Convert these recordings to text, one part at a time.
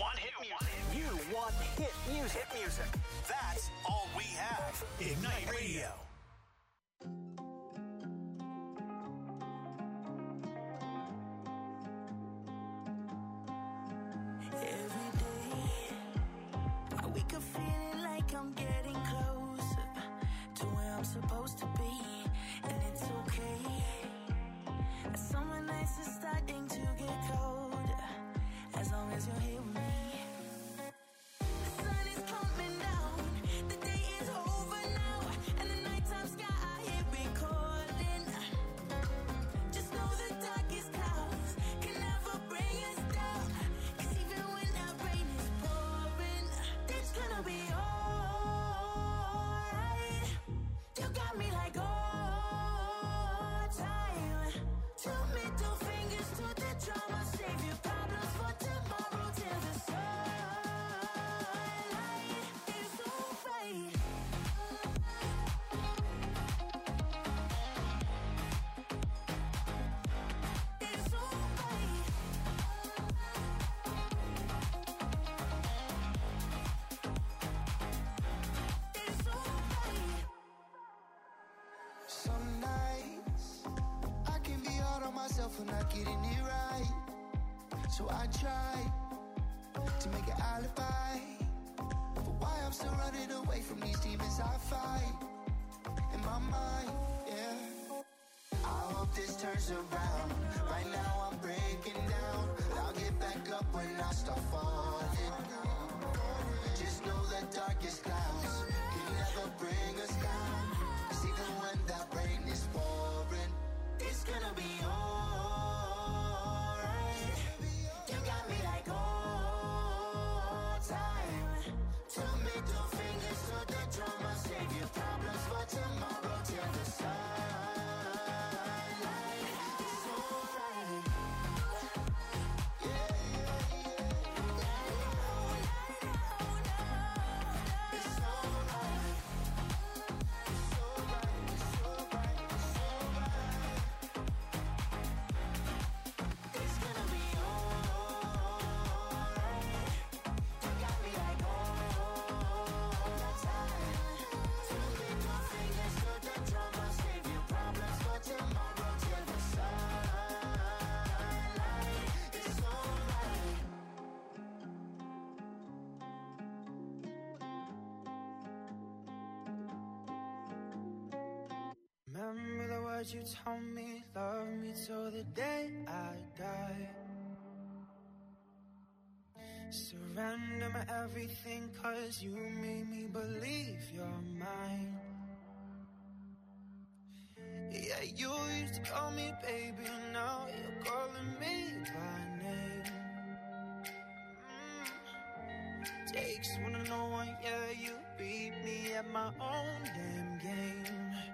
want hit music. You want hit music. Hit music. That's all we have. Ignite Radio. Every day, I wake up feeling like I'm getting closer to where I'm supposed to be, and it's okay. Summer nights are starting to get colder, as long as you're here with me. The sun is coming down, the day is over now, and the nighttime sky here recording. Just know the darkest clouds can never bring us down, 'cause even when that rain is pouring, it's gonna be alright. You got me like all time. Two middle fingers to the drama, save your problems for tomorrow till the sunlight is alright. It's alright. It's alright. Some nights I can be hard on myself for not getting it right. So I try to make an alibi for why I'm still running away from these demons I fight in my mind, yeah. I hope this turns around. Right now I'm breaking down, but I'll get back up when I start falling. Just know the darkest clouds can never bring us down, 'cause even when that rain is pouring, it's gonna be alright. You got me like all time. Two middle fingers to the drama, save your problems for tomorrow till the sunlight is alright. Yeah, yeah, yeah. It's alright. It's alright. It's alright. It's alright. It's gonna be alright. You got me like all time. Two middle fingers to the drama, save your problems for tomorrow till the sunlight is alright. Remember the words you told me, love me till the day I die. Surrender my everything, 'cause you made me believe you're mine. Yeah, you used to call me baby, now you're calling me by name. Takes one to know one, yeah, you beat me at my own damn game.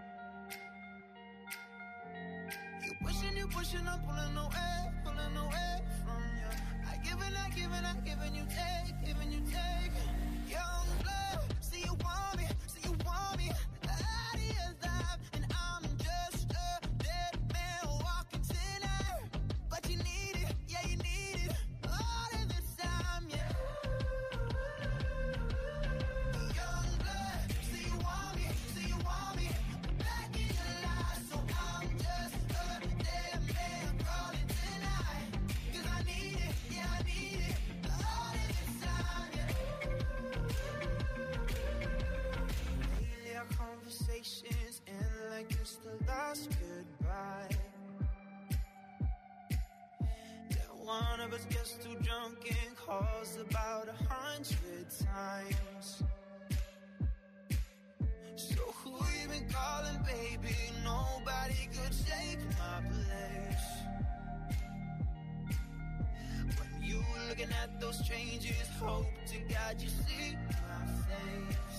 You pushing, I'm pulling away from you. I giving you take, Young blood, see you want me, out of your life, and I'm just a dead man walking tonight. But you need it, yeah, you need it, all of this time, yeah. Young blood, see you want me, back in your life, so I'm just a dead man calling tonight. 'Cause I need it, yeah, I need it, all of this time, yeah. Lately our conversations end like it's the last goodbye. Then one of us gets too drunk and calls about 100 times. So who you been calling, baby? Nobody could take my place. When you looking at those strangers, hope to God you see my face.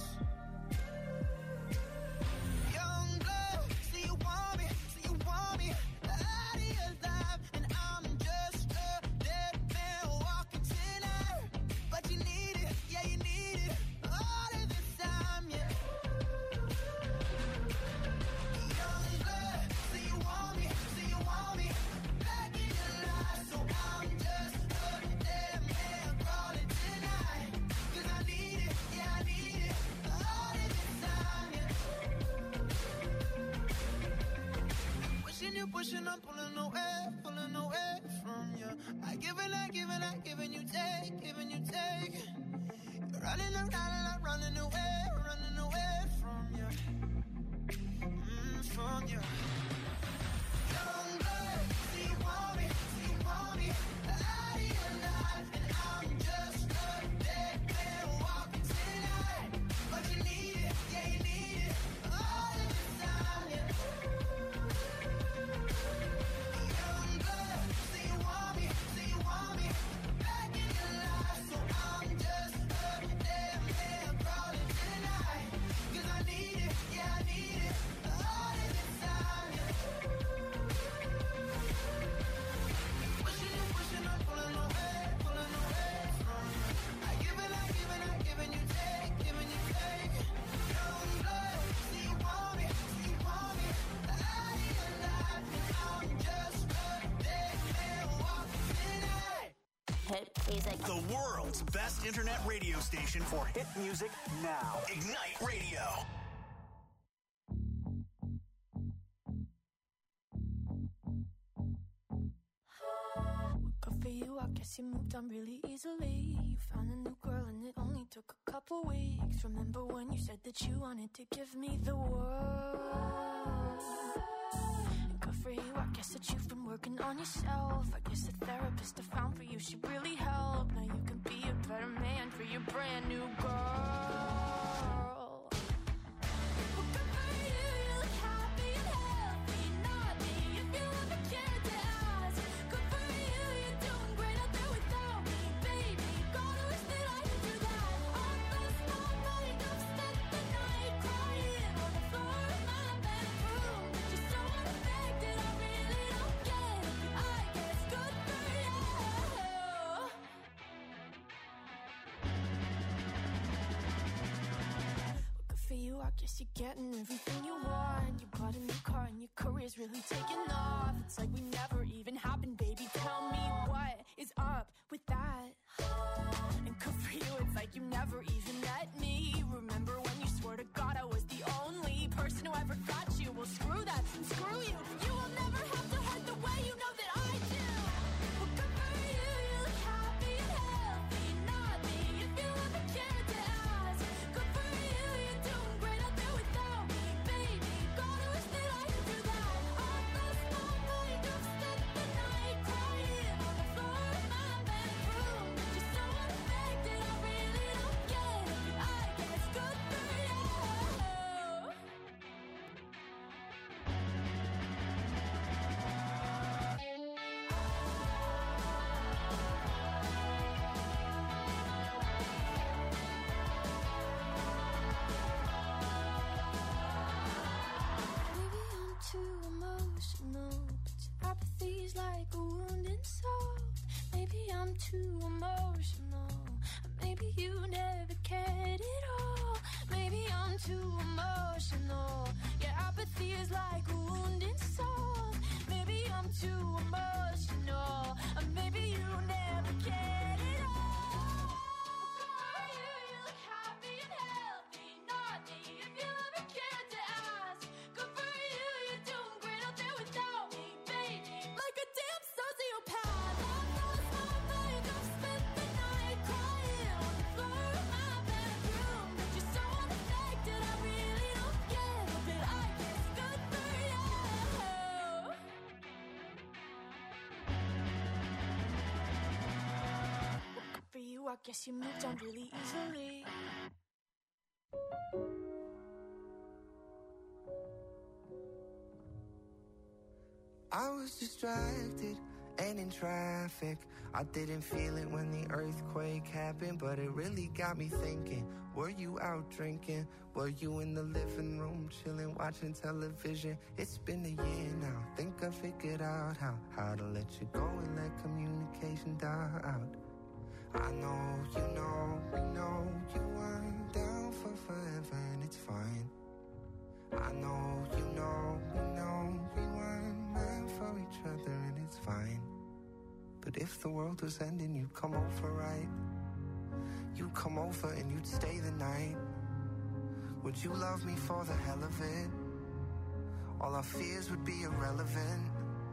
Young blood, see you want me, out of your life, and I'm just a dead man walking tonight. But you need it, yeah, you need it, all of this time, yeah. Young blood, see you want me, back in your life, so I'm just a dead man calling tonight. pushing, I'm pulling away from you. I giving you take, giving you take. You're running around, I'm running away from you. From you. Young blood, see you want me, out of your life, and I'm just a dead man walking tonight. But you need it, yeah you need it, all of the time, yeah. Young blood, see you want me, back in your life, so I'm just a dead man crawling tonight. 'Cause I need it, yeah I need it, all of the time, yeah. Pushing, I'm pulling away from you. I giving you take, giving you take. Young blood, see you want me, out of your life, and I'm just a dead man walking tonight. Hit music. The world's best internet radio station for hit music now. Ignite Radio. Good for you, I guess you moved on really easily. You found a new girl and it only took a couple weeks. Remember when you said that you wanted to give me the world? And good for you, I guess that you've been working on yourself. I guess the therapist I found for you should really help. Now you can be a better man for your brand new girl. Well, good for you, you look happy and healthy. Not me, if you ever cared to ask. Good for you, you're doing great out there without me, baby. Gotta wish that I could do that. I lost my mind, I've spent the night crying on the floor of my bedroom. But you're so unaffected, I really don't get it. I guess good for you. Well, good for you, I guess you're getting everything you want. You bought a new car and your career's really taking off. It's like we never even happened, baby. Tell me what is up with that? And good for you, it's like you never even met me. Remember when you swore to God I was the only person who ever got you? Well, screw that and screw you. You will never have to hurt the way you know that I do. Well, good for you, you look happy and healthy. Not me, if you ever cared to ask. Good for you, you're doing great out there without me, baby. Gotta wish that I could do that. I lost my mind, I've spent the night crying on the floor of my bedroom. But you're so unaffected, I really don't get it. I guess good for you. Maybe I'm too emotional, but your apathy's like a wounded soul. Maybe I'm too emotional, or maybe you never cared at all. Maybe I'm too emotional, your apathy is like a wounded soul. Maybe I'm too emotional, or maybe you never cared at all. You look happy and healthy, not me, if you ever cared to ask. Good for you, you're doing great out there without me, baby. Like a damn sociopath, I've lost my mind, I've spent the night crying on the floor of my bedroom. But you're so unaffected, I really don't get it, but I guess good for you. Good for you, I guess you moved on really easily. I was distracted and in traffic. I didn't feel it when the earthquake happened, but it really got me thinking. Were you out drinking? Were you in the living room chilling, watching television? It's been a year now. Think I figured out how to let you go and let communication die out. I know, you know, we know you weren't down for forever, and it's fine. I know, you know, we know we weren't meant for each other, and it's fine. But if the world was ending, you'd come over, right? You'd come over and you'd stay the night. Would you love me for the hell of it? All our fears would be irrelevant.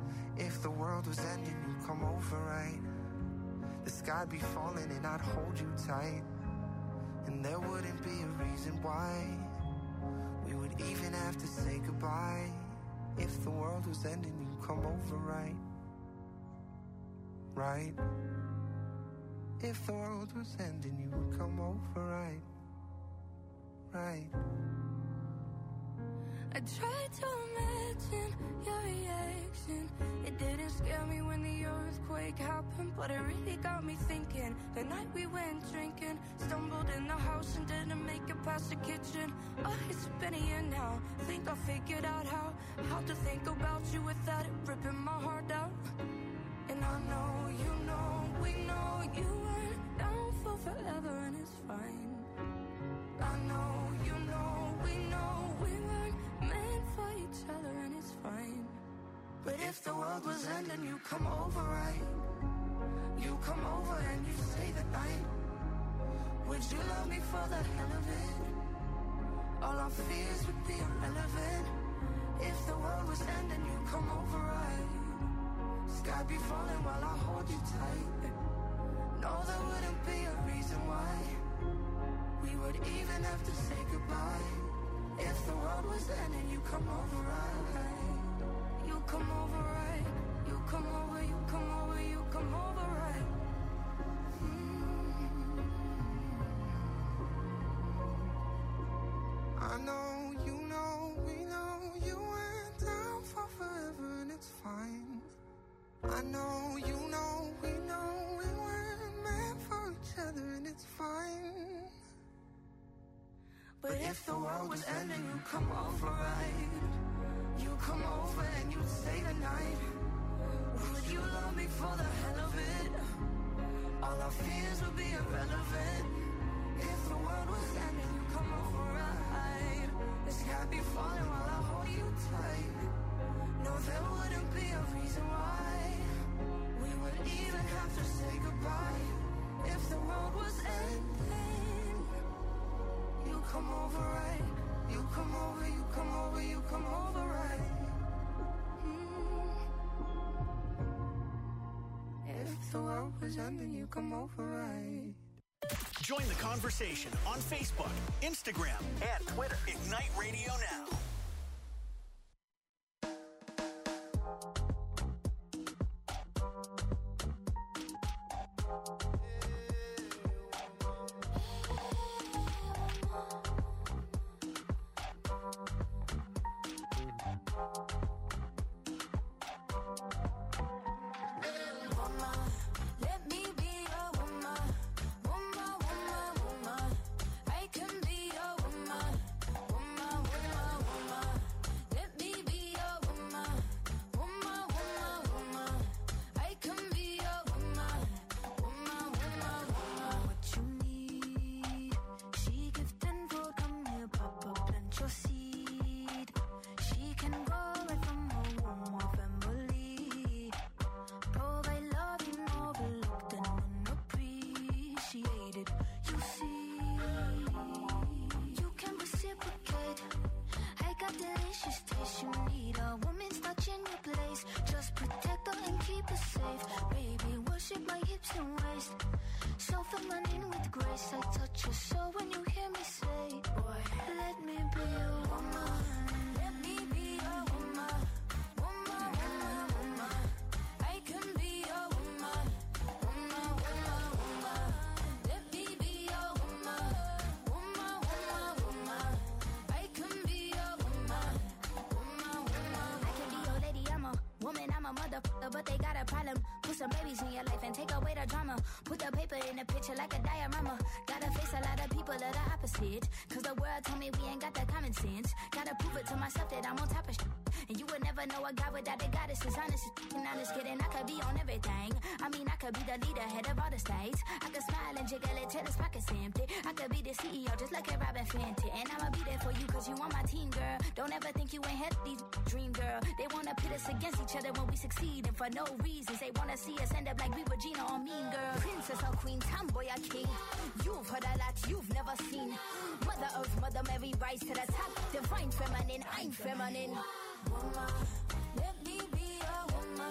If the world was ending, you'd come over, right? The sky'd be falling and I'd hold you tight. And there wouldn't be a reason why we would even have to say goodbye. If the world was ending, you'd come over, right? Right? If the world was ending, you would come over, right? Right? I tried to imagine your reaction. It didn't scare me when the earthquake happened, but it really got me thinking. The night we went drinking, stumbled in the house and didn't make it past the kitchen. Oh, it's been a year now. Think I figured out how to think about you without it ripping my heart out. And I know, you know, we know you weren't down for forever, and it's fine. I know, you know, we know we weren't meant for each other, and it's fine. But if the world was ending, you come over, right? You come over and you stay the night. Would you love me for the hell of it? All our fears would be irrelevant. If the world was ending, you come over, right? Sky be falling while I hold you tight. No, there wouldn't be a reason why we would even have to say goodbye. If the world was ending, you come over, right? You come over, right? You come over, you come over, you come over, right? I know, you know, we know you went down for forever, and it's fine. I know, you know, we know we weren't meant for each other, and it's fine. But if the world was ending, you come over, right? You come over and you'd stay the night. Would you love me for the hell of it? All our fears would be irrelevant. If the world was ending, you come over, right? The sky be falling while I hold you tight. No, there wouldn't be a reason why we would even have to say goodbye. If the world was ending, you come over, right? You come over, you come over, you come over, right? If the world was ending, you come over, right? Join the conversation on Facebook, Instagram, and Twitter. Ignite Radio Now. But they got a problem. Put some babies in your life and take away the drama. Put the paper in the picture like a diorama. Gotta face a lot of people that are opposite. Cause the world told me we ain't got that common sense. Gotta prove it to myself that I'm on top of shit. And you would never know a guy without a goddess is honest. And I'm just kidding, I could be on everything. I mean, I could be the leader, head of all the states. I could smile and jiggle it till his pockets empty. I could be the CEO just like a Robin Fenty. And I'ma be there for you cause you on my team, girl. Don't ever think you ain't had these dream, girl. They wanna pit us against each other when we succeed. And for no reasons, they wanna see us end up like we were Gina or Mean Girl. Princess or queen, tomboy or king. You've heard a lot you've never seen. Mother Earth, Mother Mary, rise to the top. Divine feminine, I'm feminine. Woman, let me be a woman.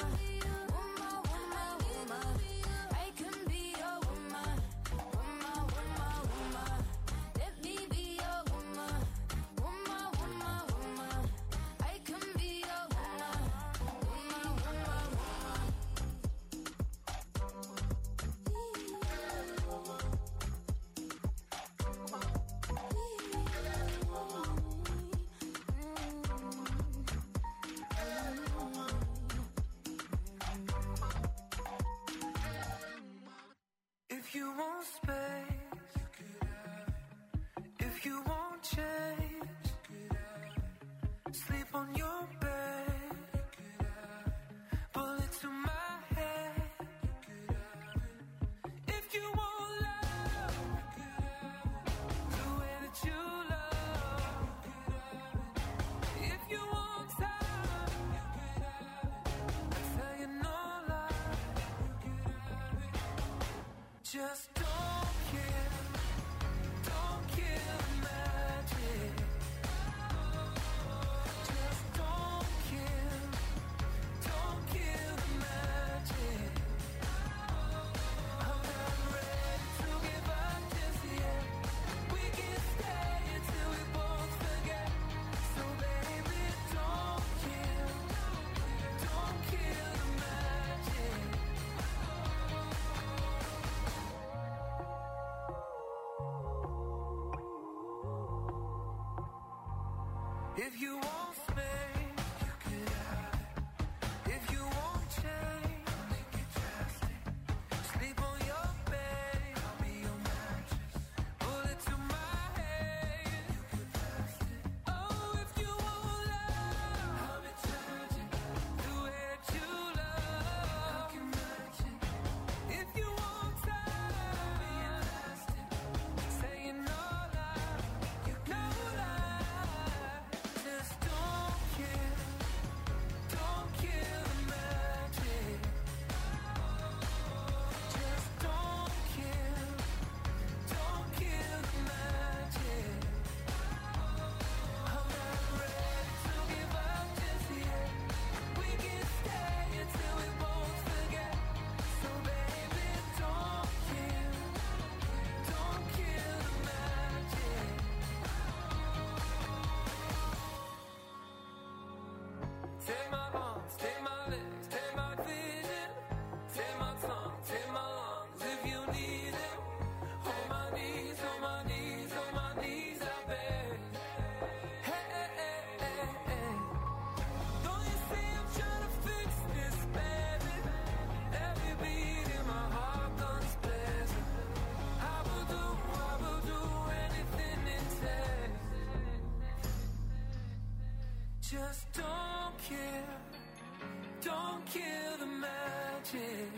If you want space, you could have it. If you want change, you could have it. Sleep on your bed, you could have it. Bullet to my head, you could have it. If you want love, you could have it. The way that you love, you could have it. If you want time, you could have it. I tell you no lie, you could have it. Just don't kill the magic. Just don't kill the magic. I'm not ready to give up just yet. We can stay until we both forget. So baby, don't kill the magic. If you want space, you could have it. If you want change, I'll make it drastic. Sleep on your bed, I'll be your mattress. Bullet to my head, you could pass it. Oh, if you want love, I'll be tragic. The way that you love, I can match it. If you want time, I'll be elastic. Saying no lie, you no lie. Just don't kill the magic. Just don't kill the magic. I'm not ready to give up just yet. We can stay until we both forget. So baby, don't kill the magic. Take my arms, take my legs, take my vision. Take my tongue, take my lungs if you need it. On my knees, on my knees, on my knees, I beg. Hey, hey, hey, hey, hey. Don't you see I'm trying to fix this, baby? Every beat in my heart guns blazing. I will do anything it takes. Just don't kill the magic.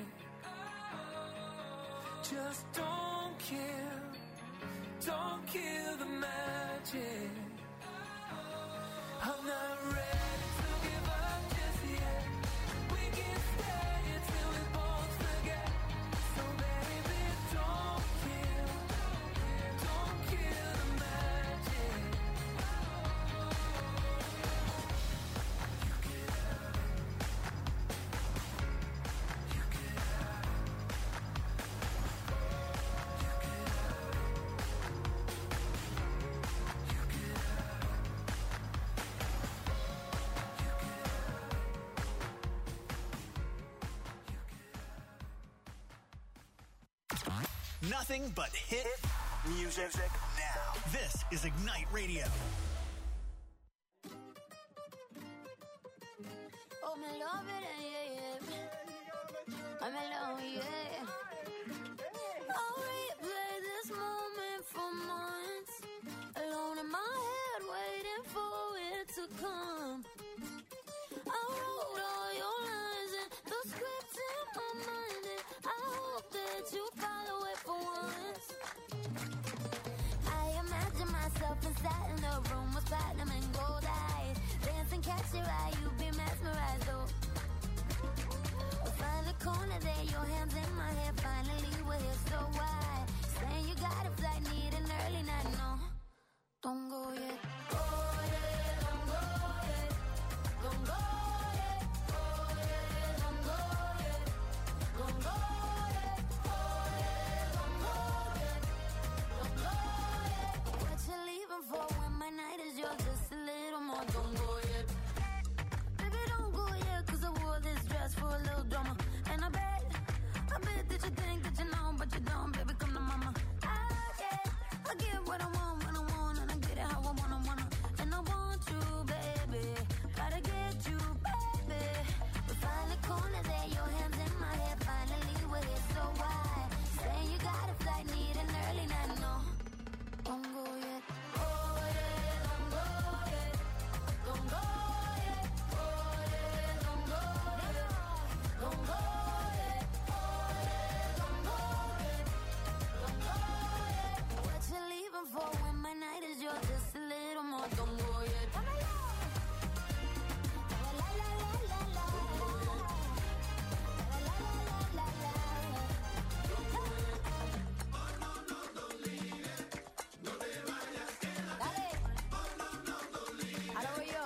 Just don't kill the magic. I'm not ready to give up just yet. We can stay until we both forget. So baby, don't kill the magic. You could have it. You could have it. You could have it. You could have it. Nothing but hit music now. This is Ignite Radio. Oh, me love it, yeah, yeah. I'm alone, yeah. I'll replay this moment for months. Alone in my head, waiting for it to come. I wrote all your lines and the script in my mind, and I hope that you follow it for once. I imagine myself inside in the room with platinum and gold eyes. Dancing, catch your eye, you be mesmerized, oh. We'll find the corner there, your hands in my hair. Finally, we're here, so why? Saying you got a flight, need an early night, no. Don't go yet. Oh, yeah, don't go yet. Don't go yet. Oh, yeah, don't you think that you know, but you don't, baby, come to mama. I get what I want when I want, and I get it how I wanna. And I want you, baby, gotta get you, baby. We find the corner there, your hands in my hair, finally we're here, so why? Say you got a flight, need an early night, no, don't go yet. Oh yeah, don't go yet, don't go yet. Oh yeah, don't go yet, don't go yet. Oh yeah, don't go yet, don't go yet. What you leaving for when my night is yours? Just a little more, don't go yet. La la la la la la. La la la la la la. Dale. Ahora voy yo.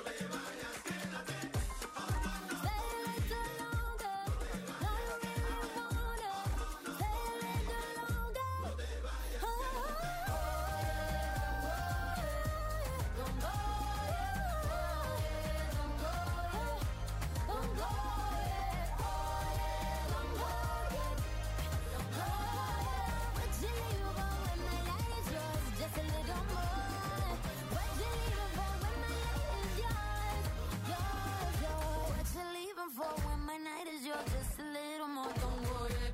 Stay a little longer. No, you really wanna. Stay a little longer. Don't go yet. Don't go yet. Don't go yet. Oh yeah, don't go yet. Don't go yet. What you leaving for when my light is yours? Just a little more. What you leaving for when my light is yours? Yours, yours. What you leaving for when my night is yours? Just a little more. Don't go yet.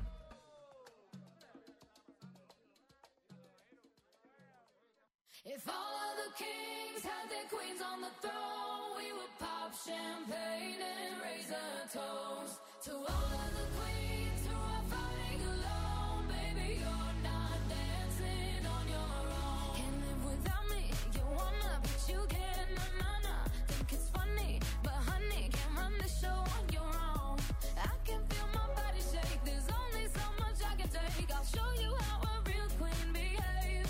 If all of the kings had their queens on the throne, we would pop champagne and raise a toast to all of the queens who are fighting alone. Baby, you're not dancing on your own. Can't live without me, you wanna, but you can't, nah. Think it's funny, but honey, can't run the show on your own. I can feel my body shake, there's only so much I can take. I'll show you how a real queen behaves.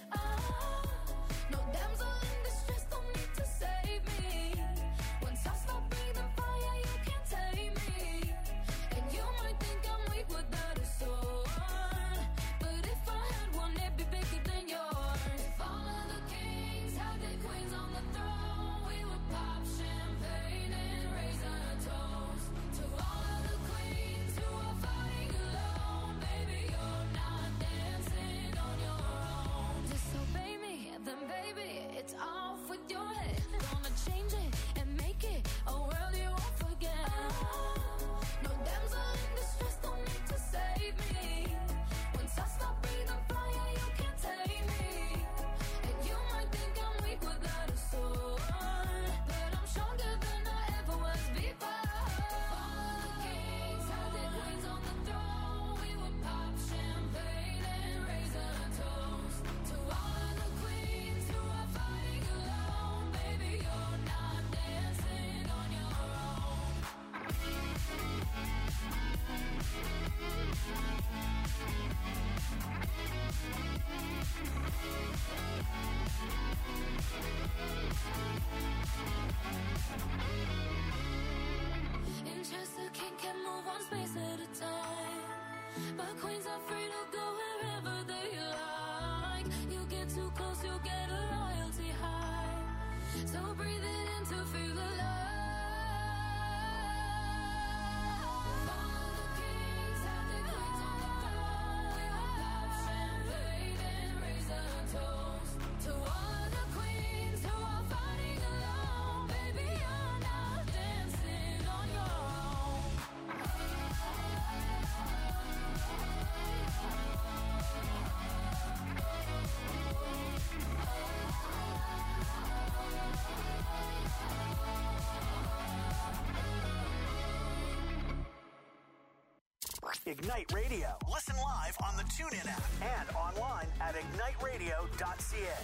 No damsel in distress, don't need to save me. Once I stop breathing fire, you can't tame me. And you might think I'm weak without a sword, but if I had one, it'd be bigger than yours. If all of the kings had their queens on the throne, we would pop champagne and raise a toast to all of the queens who are fighting alone. Baby, you're not dancing on your own. Disobey me, then baby, it's off with your head. Gonna change it and make it a world you won't forget. No damsel in distress, don't need to save me. Once I stop breathing fire, you can't tame me. And you might think I'm weak without a sword, but I'm stronger than I ever was before. All the kings had their queens on the throne, we would pop champagne and raise a toast to all of the queens who are fighting alone. Baby, you're not dancing on your own. In Chester, king can move one space at a time, but queens are free to go wherever they like. You get too close, you'll get a royalty high. So breathe it in to feel alive. All of the kings have their queens on the throne. We will pop champagne and raise a toast to all of the queens who are fighting alone. Baby, you're not dancing on your own. Ignite Radio. Listen live on the TuneIn app and online at igniteradio.ca.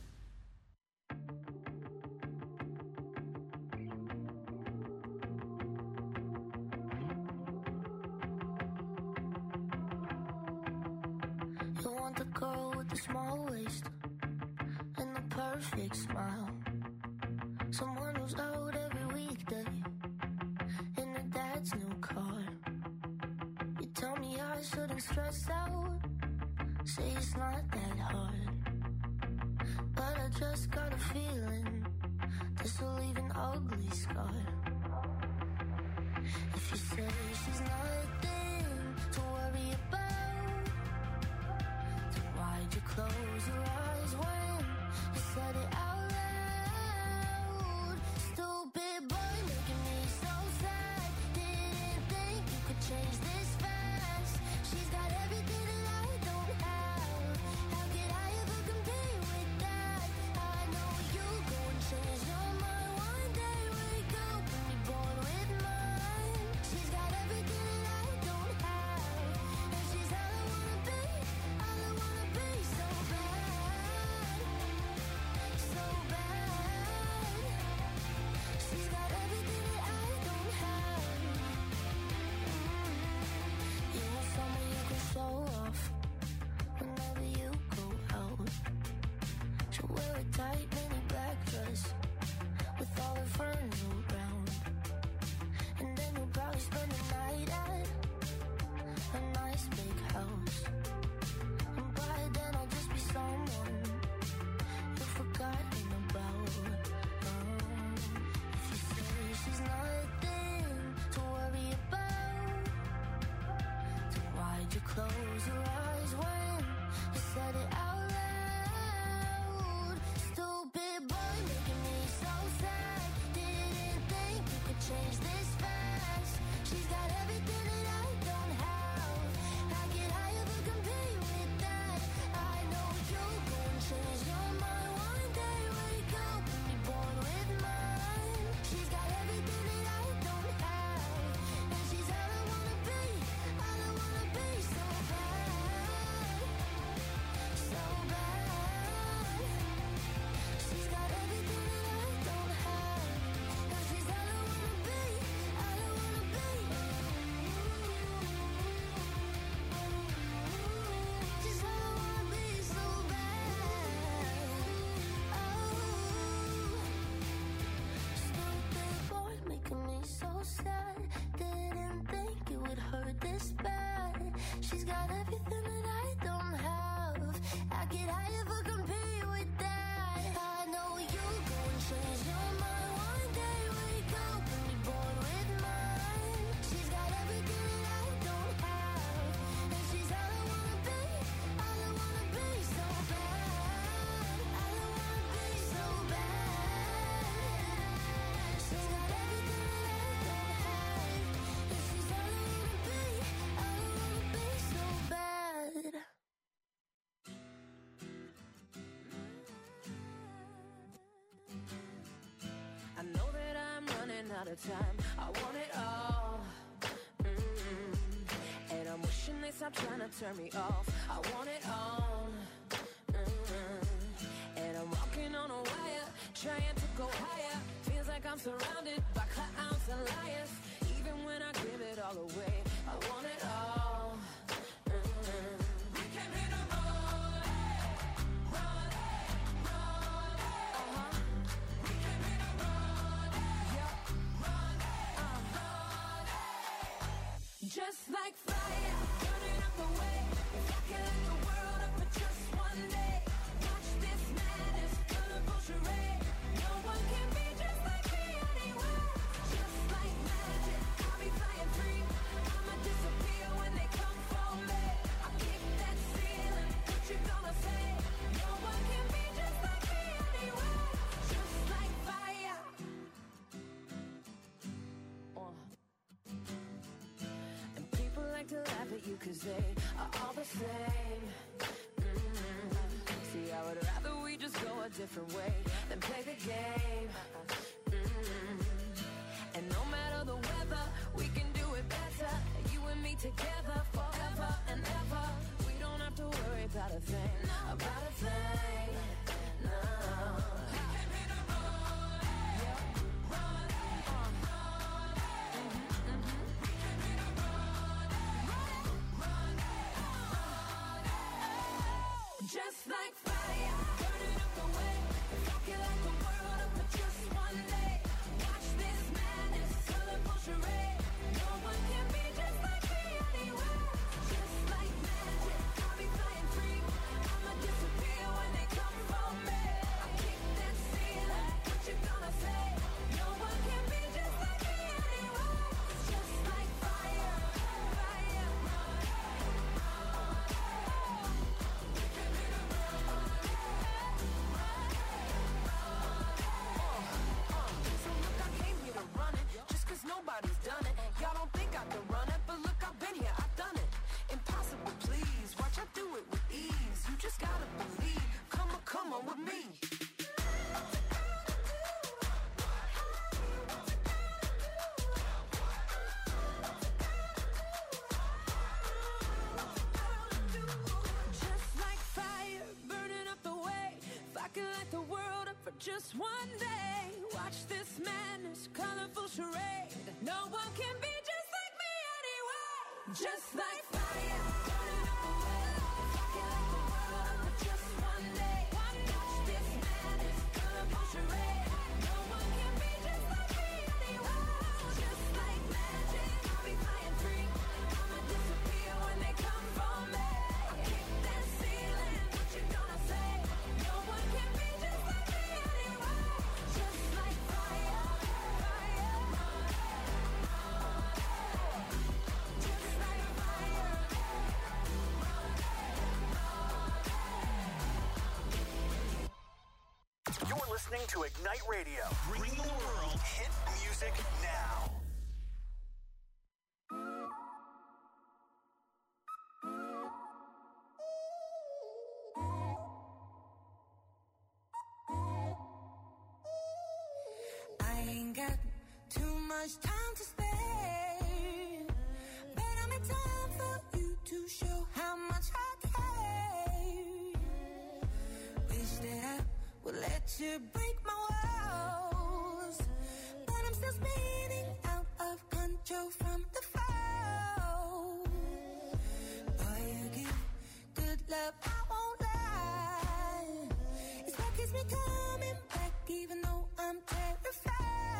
You want the girl with the small waist and the perfect smile. Someone who's out every weekday in her dad's new car. You tell me I shouldn't stress out, say it's not that hard. But I just got a feeling this will leave an ugly scar. If you say she's nothing to worry you close your eyes when you said it out loud. Stupid boy making me so sad. Didn't think you could change this fast. She's got everything that I don't have. How can I ever compete with that? I know you'll go and change your mind one day. Wake up and be born with mine. She's got everything that I don't have, and she's all I wanna be. All I wanna be, so bad, so bad. She's got everything that I don't have, and she's all I wanna be. All I wanna be. She's all I wanna be, so bad. Stupid boy making me so sad. Didn't think it would hurt this bad. She's got everything that I don't have. How could I ever compete with that? I know you'll go and change your mind one day. Wake up and be born with mine. She's got everything that I don't have, and she's all I wanna be. All I wanna be, so bad. All I wanna be, so bad. She's got everything that I don't have, and she's all I wanna be. All I wanna be, so bad. I know that I'm running out of time. I want it all. And I'm wishing they stop trying to turn me off. I want it all. And I'm walking on a wire, trying to go higher. Feels like I'm surrounded by clowns and liars. Even when I give it all away, I want it all. We came here to run just like fire, burning up the way. If I can light the world up for just one day, watch this madness, colorful charade. No one can be just like me anywhere. Just like magic, I'll be flying free. I'ma disappear when they come for me. I kick that ceiling, what you gonna say? No one can be just like me anywhere. Just like fire. And people like to laugh at you cause they are all the same. See, I would rather we just go a different way than play the game. And no matter the weather, we can do it better. You and me together forever and ever. We don't have to worry about a thing, about a thing. No. Just like fire, burning up the way. If I can light the world up for just one day, watch this madness, colorful charade. No one can be just like me anywhere. Just like magic, I'll be flying free. I'ma disappear when they come for me. I kick that ceiling, what you gonna say? No one can be just like me anywhere. Just like fire, fire. So look, I came here to run it, just cause nobody's done it. Y'all don't think I can run it, but look, I've been here, I've done it. Impossible, please, watch I do it with ease. You just gotta believe, come on with me. Just like fire, burning up the way. If I could light the world up for just one day, watch this madness, colorful charade. No one can be just like me anyway. Just like fire, burning up the way. If I could light the world up for just one day, watch this madness, colorful charade. No one can be just like me anyway. Just like magic, I'll be flying free. I'ma disappear when they come for me. I kick that ceiling, what you gonna say? No one can be just like me anyway. Just like fire, fire. Just like fire. listening to Ignite Radio. Bringing the world hit music now. I ain't got too much time to spare, but I make time for you to show how much I care. Wish that I would let you break my walls, but I'm still spinning out of control from the fall. Boy, you give good love, I won't lie. It's what keeps me coming back, even though I'm terrified.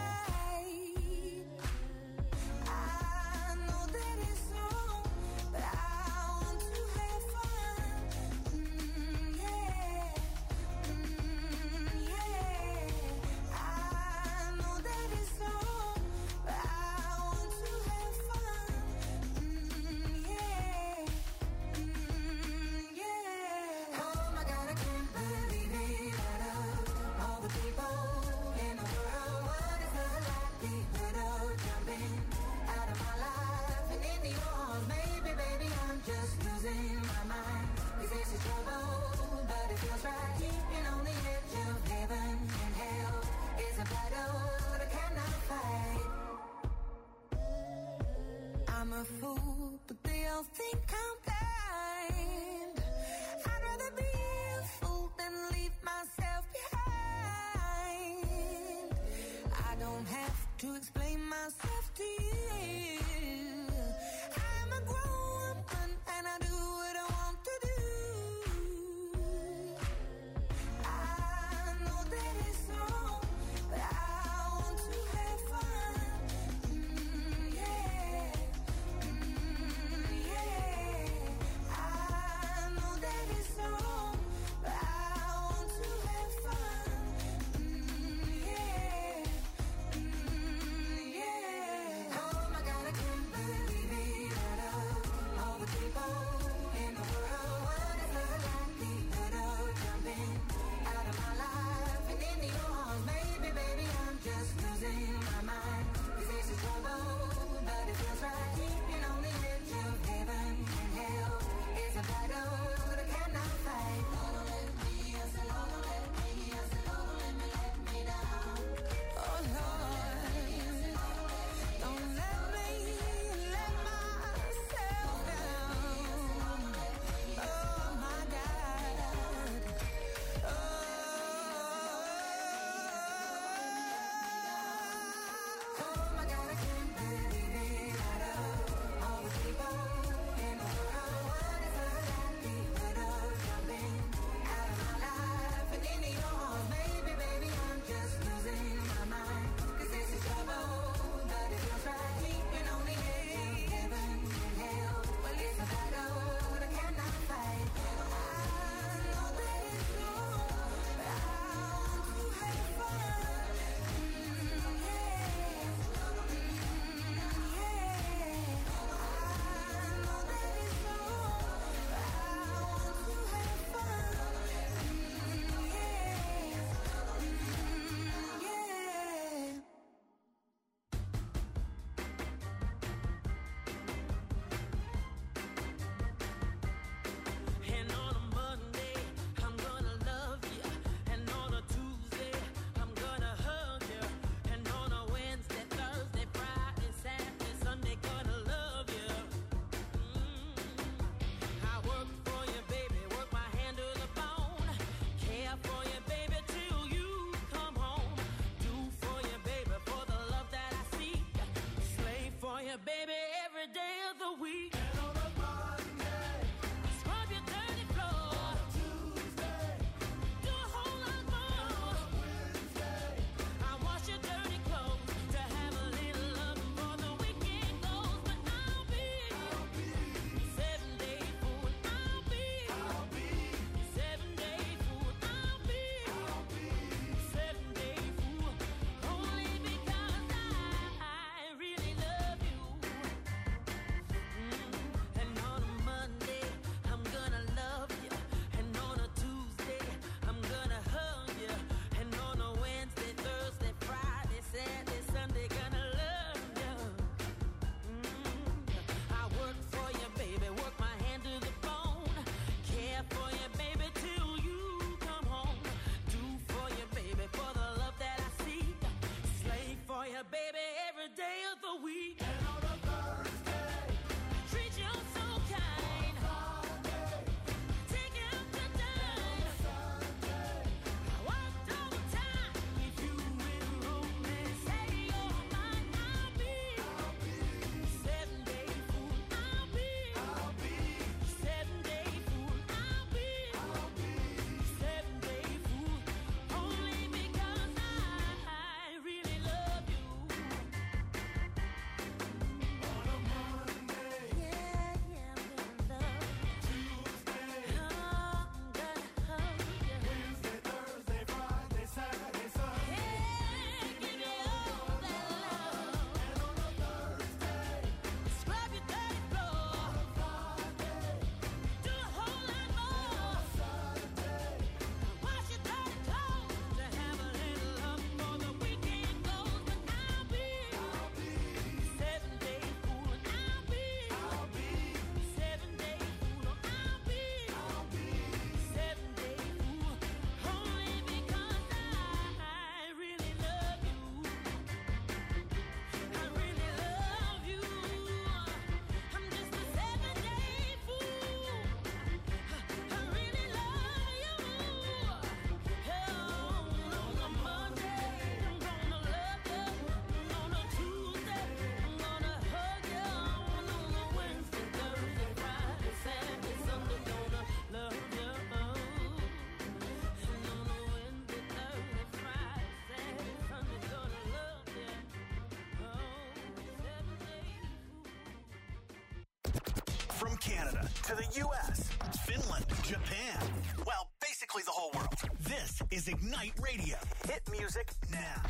I know that it's wrong, but I want to have fun. Yeah. Yeah. I know that it's wrong, but I want to have fun. Yeah. Yeah. Oh my God, I can't believe it. Out of all the people in the world, what is the likelihood of jumping out of my life and into yours? Maybe, baby, I'm just losing my mind. 'Cause this is trouble, but it feels right. Keeping on the edge of heaven and hell is a battle that I cannot fight. I'm a fool, but they all think I'm blind. I'd rather be a fool than leave myself behind. I don't have to explain myself to you. I'm a grown woman and I do what I want to do. I know that it's wrong, but I want to have fun. Yeah. Yeah. I know that it's wrong, but I want to have fun. Yeah. From Canada to the U.S., Finland, Japan, well, basically the whole world. This is Ignite Radio. Hit music now.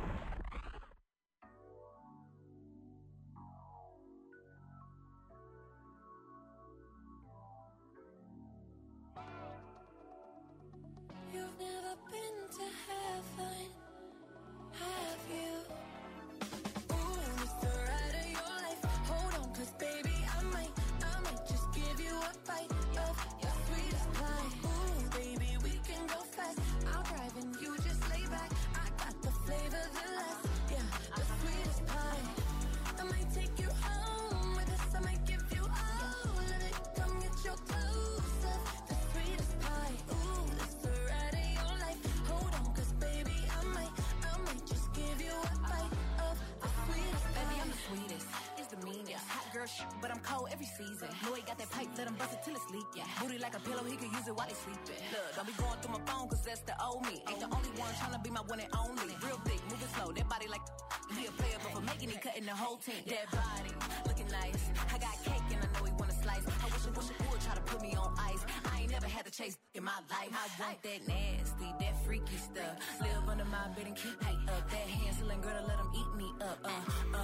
You've never been to heaven, have you? Ooh, it's the ride of your life. Hold on, 'cause baby, I might just give you a bite of your sweetest pie. Ooh, baby, we can go fast. I'll drive and you just lay back. I got the flavor, the last, yeah, the sweetest pie. I might take you home with us. I might give you all of it. Come get your dose of the sweetest pie. Ooh, it's the ride of your life. Hold on, 'cause baby, I might just give you a bite of the sweetest pie. Baby, I'm the sweetest. It's the meanest. Hot girl shit, but I'm cold every season. Know he got that pipe, let him bust it till it's leak. Yeah. Booty like a pillow, he can use it while he sleeping. Look, don't be going through my phone, 'cause that's the old me. Ain't the only one tryna be my one and only. Real thick, moving slow, that body like he a player, but for making it, cutting the whole team. That body, looking nice. I got cake and I know he wanna slice. I wish it would try to put me on ice. I ain't never had to chase in my life. I want that nasty, that freaky stuff. Live under my bed and keep me up. That Hansel and Gretel, let him eat me up. Ooh,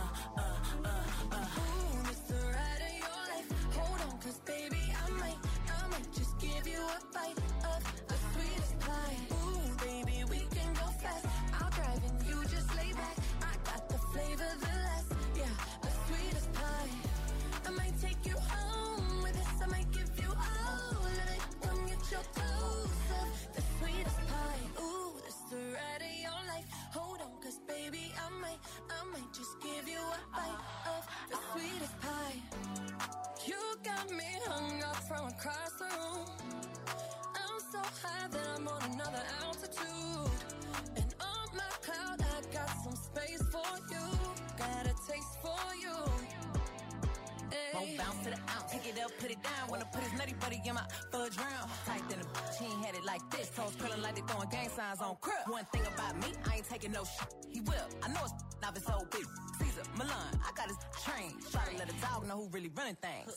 it's the ride of your life. Hold on, 'cause baby, I might just give you a bite of the sweetest pie. Ooh, baby, we can go fast. I'll drive and you just lay back. I got the flavor, the last, yeah, the sweetest pie. I might take you home with us. I might give you all of it. Come get your dose of the sweetest pie. Ooh, it's the ride of your life. Hold on, 'cause baby, I might just give you a bite of the sweetest pie. You got me hung up from across the room. I'm so high that I'm on another altitude. And on my cloud, I got some space for you. Got a taste for you. Won't bounce to the ounce, take it up, put it down. Wanna put his nutty buddy in my fudge round. Tight than a bitch, he ain't had it like this. Toes curling like they throwing gang signs on crib. One thing about me, I ain't taking no shit. He will, I know it's now it's so big. Caesar, Milan, I got his train. Try to let a dog know who really running things.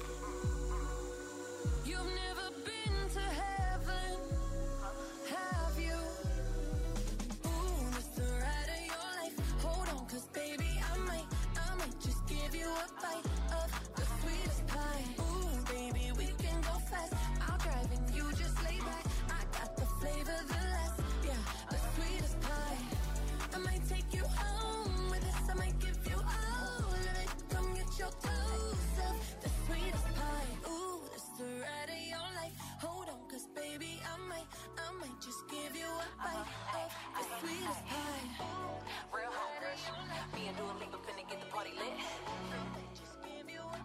You've never been to heaven, have you? Ooh, it's the ride of your life. Hold on, 'cause baby, I might just give you a bite of the sweetest pie. Ooh, baby, we can go fast. I'll drive and you just lay back. I got the flavor, the last, yeah, the sweetest pie. I might take you home with us. I might give you all of it. Come get your dose of the sweetest pie. Ooh, it's the ride of your life. Hold on, 'cause baby, I might just give you a bite of the sweetest pie. Real hot girl shit. Me and Dua Lipa finna get the party lit. Just give you a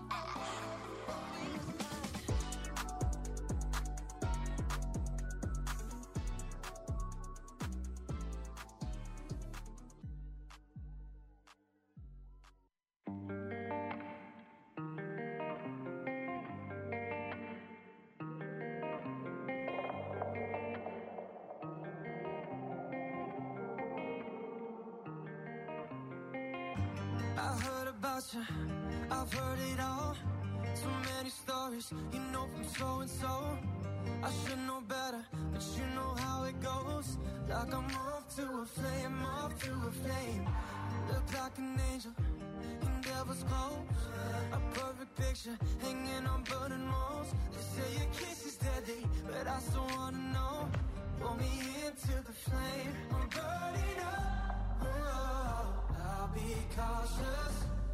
I heard about you, I've heard it all. So many stories, you know from so and so. I should know better, but you know how it goes. Like I'm off to a flame, off to a flame. Look like an angel in devil's clothes. A perfect picture hanging on burning walls. They say your kiss is deadly, but I still wanna know. Pull me into the flame, I'm burning up. I'll be cautious.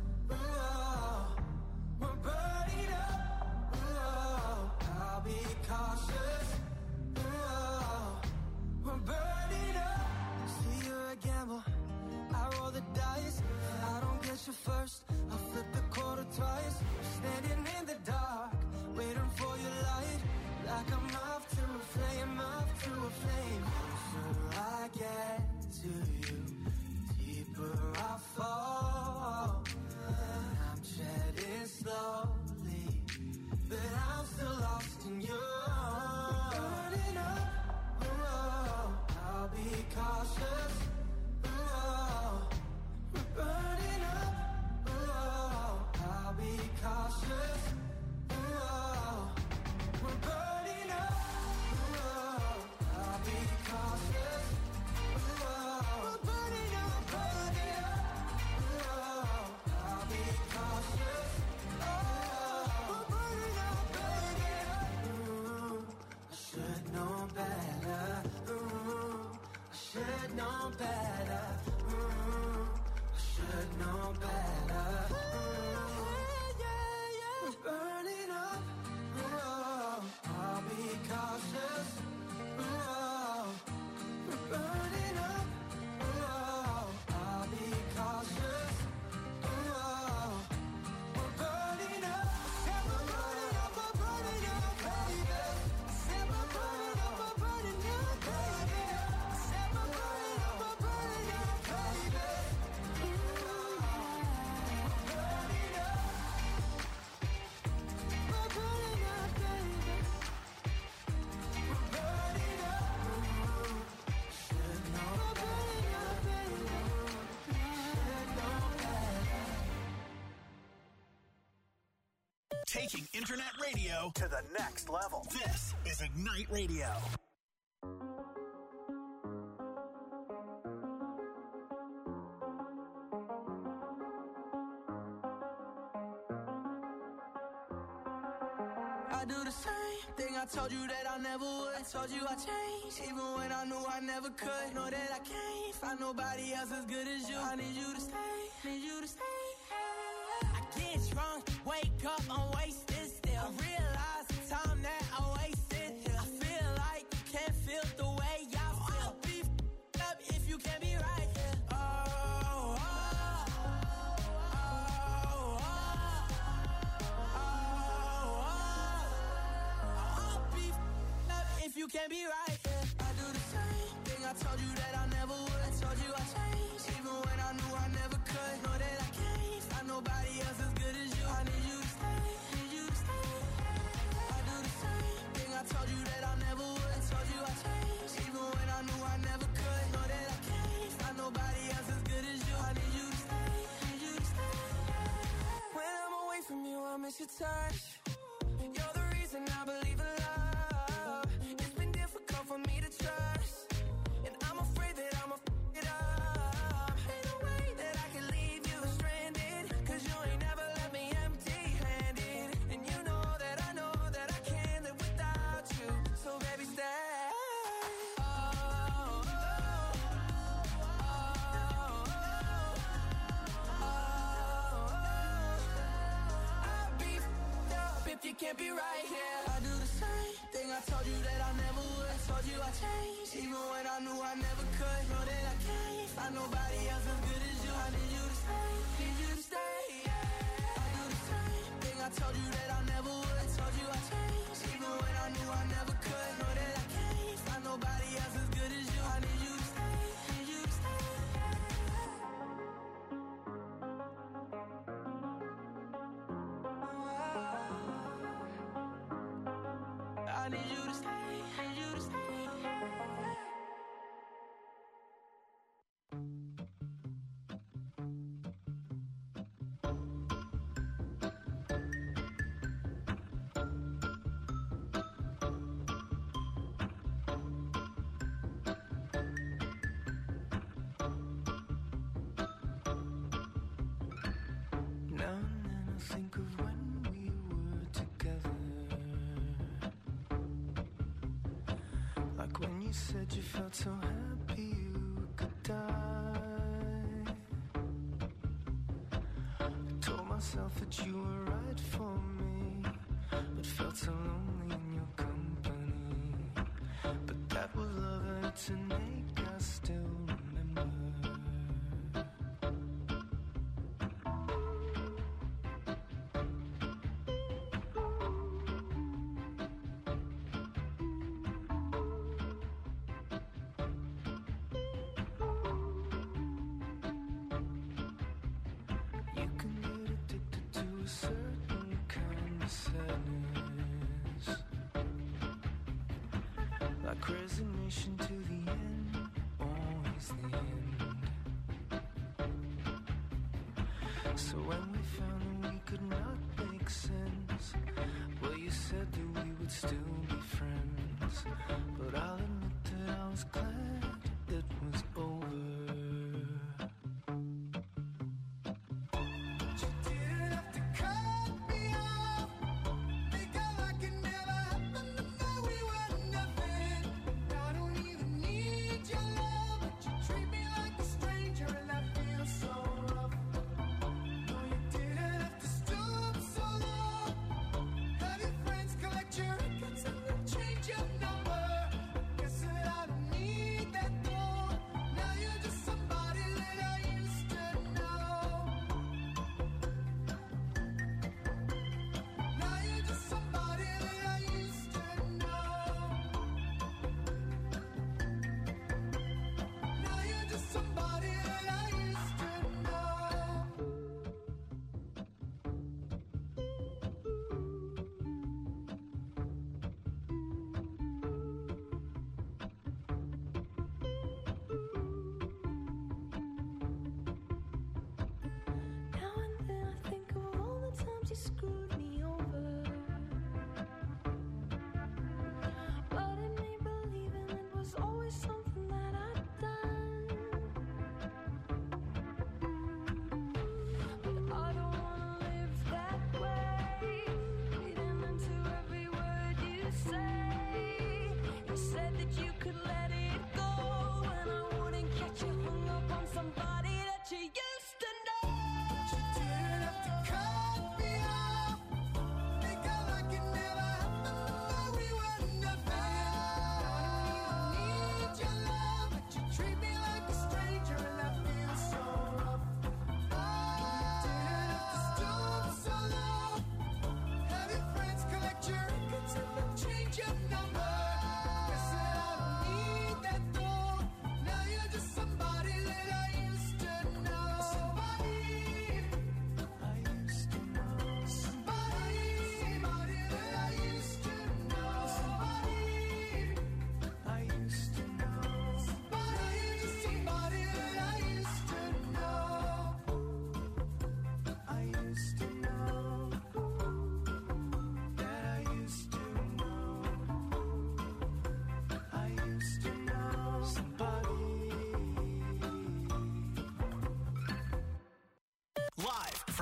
We're burning up. I'll be cautious. We're burning up. See, you're a gamble. I roll the dice. I don't get you first. I flip the quarter twice. Standing in the dark, waiting for your light. Like I'm off to a flame, off to a flame. So I get to you, deeper I fall. I'm treading slowly, but I'm still lost in you. Burning up, I'll be cautious. We're burning up, I'll be cautious. know better. I should know better. We're burning up. I'll be cautious. We're burning up. I'll be cautious. We're burning up. Yeah, we're burning up. We're burning up, baby. Said we're burning up. We're burning up, baby. Said we're burning up. We're burning up, baby. We're burning up. We're burning up, baby. We're burning up. Should know. We're burning up, baby. Should know better. Taking internet radio to the next level. This is Ignite Radio. I do the same thing I told you that I never would. I told you I changed, even when I knew I never could. Know that I can't find nobody else as good as you. I need you to stay, need you to stay. I get drunk, wake up, I'm wasted still. I realize the time that I wasted here. I feel like you can't feel the way I feel. I'll be f***ed up if you can't be right here. If you can't be right, yeah. I do the same thing I told you that I never would. I told you I changed, even when I knew I never could. Know that I can't find nobody else as good as you. I need you to stay, need you to stay. I do the same thing I told you that I never would. I told you I changed, even when I knew I never could. Know that I can't find nobody else as good as you. I need you to stay, need you to stay. When I'm away from you, I miss your touch. You're the reason I believe in love. For me to trust, and I'm afraid that I'ma f*** it up. Ain't no way that I can leave you stranded, 'cause you ain't never left me empty-handed. And you know that I can't live without you. So baby, stay. I'll be f***ed up if you can't be right here. I do the same thing I told you that I never would. I told you I changed, even when I knew I never could. Know that I can't find nobody else as good as you. I need you to stay, need you to stay. I do the same thing I told you that I never would. I told you I changed, even when I knew I never could. Know that I can't find nobody else as good as you. I need you to stay, need you to stay. I need you to stay, need you to stay. Now and then I think of when we were together. Like when you said you felt so happy you could die. I told myself that you were right for me, but felt so lonely in your company. But that was love and it's innate, I still remember. You can get addicted to a certain kind of sadness, like resignation to the end, always the end. So when we found that we could not make sense, well, you said that we would still be friends. But I'll admit that I was glad it was over. Try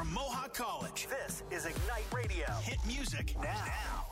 from Mohawk College. This is Ignite Radio. Hit music now.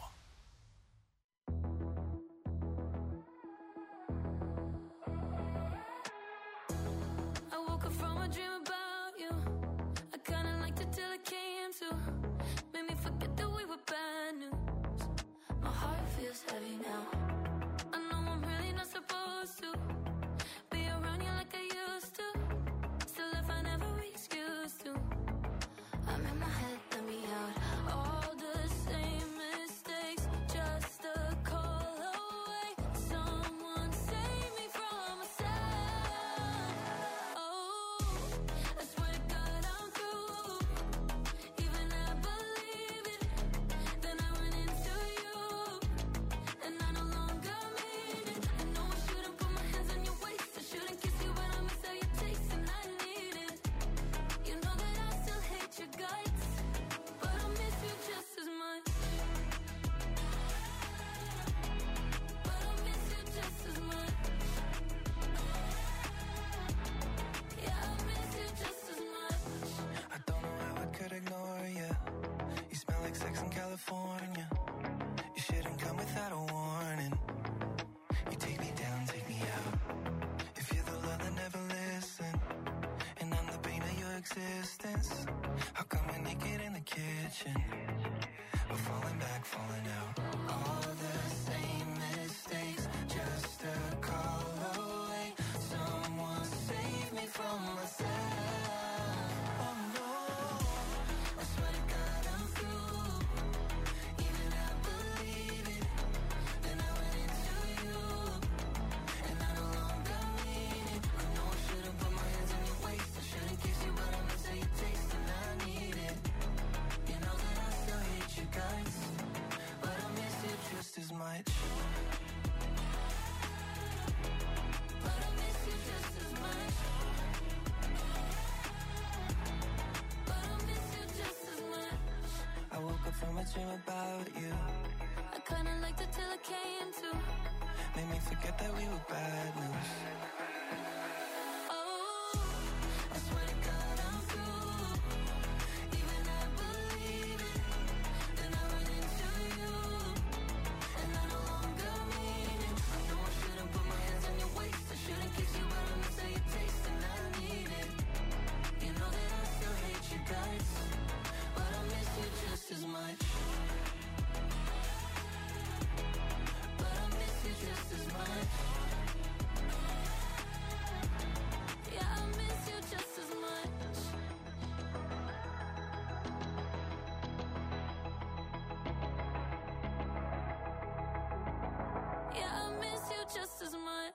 I woke up from a dream about you. I kinda liked it till it came to. Made me forget that we were bad news. My heart feels heavy now. I know I'm really not supposed to be around you like I used to. Still, if I never excuse to, I'm in my head, let me out. All the same mistakes, just a call away. Someone save me from myself. Oh, I swear to God I'm through. Even I believe it. Then I run into you, and I no longer mean it. I know I shouldn't put my hands on your waist. I shouldn't kiss you, but I miss how you taste, and I need it. You know that I still hate your guts, but I miss you just as much. But I miss you just as much. Yeah, I miss you just as much. I don't know how I could ignore you. You smell like sex in California. You shouldn't come without a warning. You take me down, take me out. If you're the love that never listen, and I'm the pain of your existence, how come we're naked in the kitchen? We're falling back, falling out. All the same mistakes, just a call away. Someone save me from myself. Oh no, I swear to God I'm through. Even I believe it. Then I went into you, and I no longer mean it. I know I shouldn't put my hands on your waist. I shouldn't kiss you, but I miss how you taste, and I need it. You know that I still hate you guys, but I miss you just as much. But I miss you just as much. But I miss you just as much. I woke up from a dream about you. I kinda liked it till it came to. Made me forget that we were bad news. Oh, I swear to God I'm through. Even I believe it. Then I run into you, and I no longer mean it. I know I shouldn't put my hands on your waist. I shouldn't kiss you, but I miss how you taste, and I need it. You know that I still hate you guys, but I miss you just as much. But I miss you just as much. Yeah, I miss you just as much. Yeah, I miss you just as much.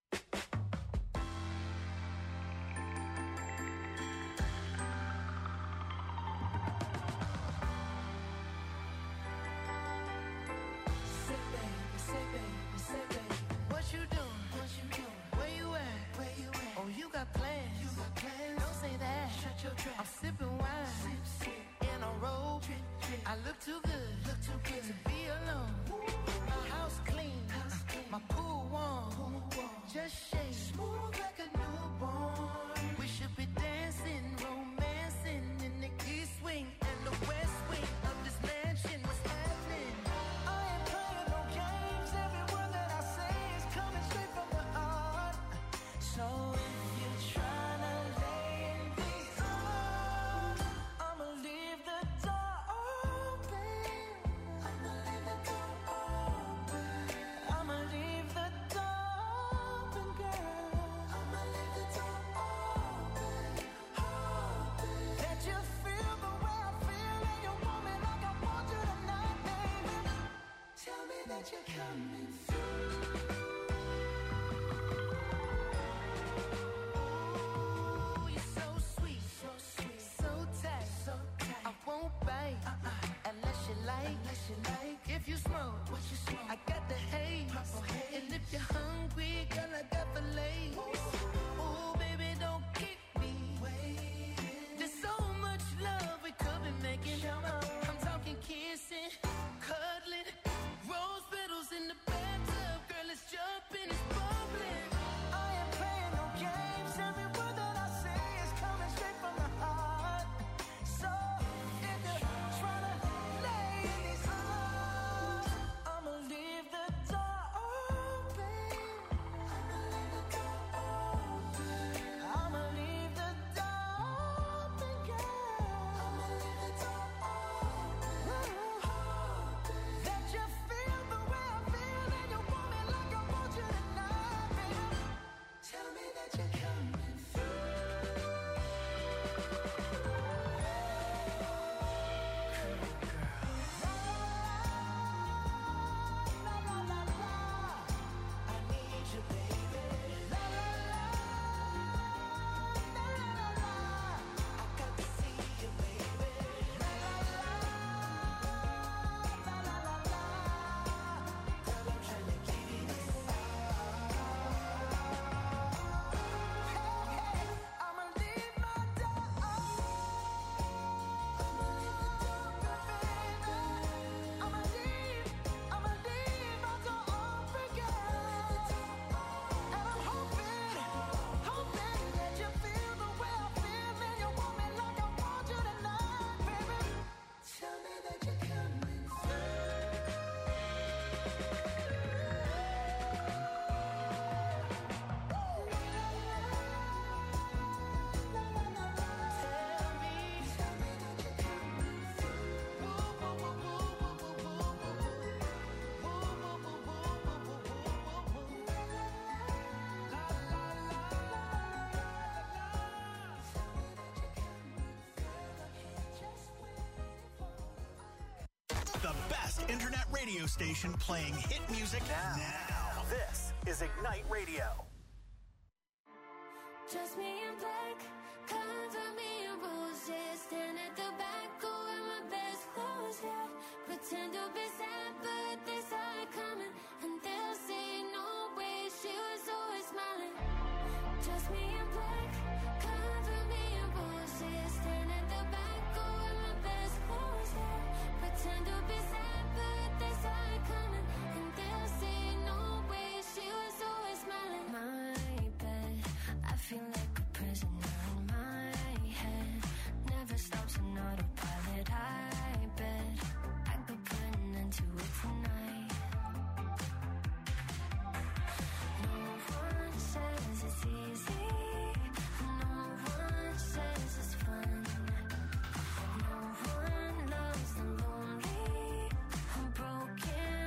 What you doing? Where you at? Oh, you got plans. Don't say that. I'm sipping wine in a robe. I look too good to be alone. My house clean, my pool warm. Just shake smooth like a newborn. We should be dancing, romancing in the east wing and the west wing of this mansion. What's happening? I ain't playing no games. Every word that I say is coming straight from the heart. So if you're trying to lay in these arms, I'ma leave the door open. I'ma leave the door open. I'ma leave the door open, girl. I'ma leave the door open. Let you feel the way I feel, and you want me like I want you tonight, baby. Tell me that you're coming through. You're so sweet, so tight. I won't bite unless you like. If you smoke, I got the haze. And if you're hungry, girl, I got the lace. Ooh, baby, don't keep me waiting. There's so much love we could be making. I'm talking kissing, cuddling, rose petals in the bathtub. Girl, it's just internet radio station playing hit music now. This is Ignite Radio. Just me in black, cover me in roses. Stand at the back, go wear my best clothes, yeah. Pretend to be sad, but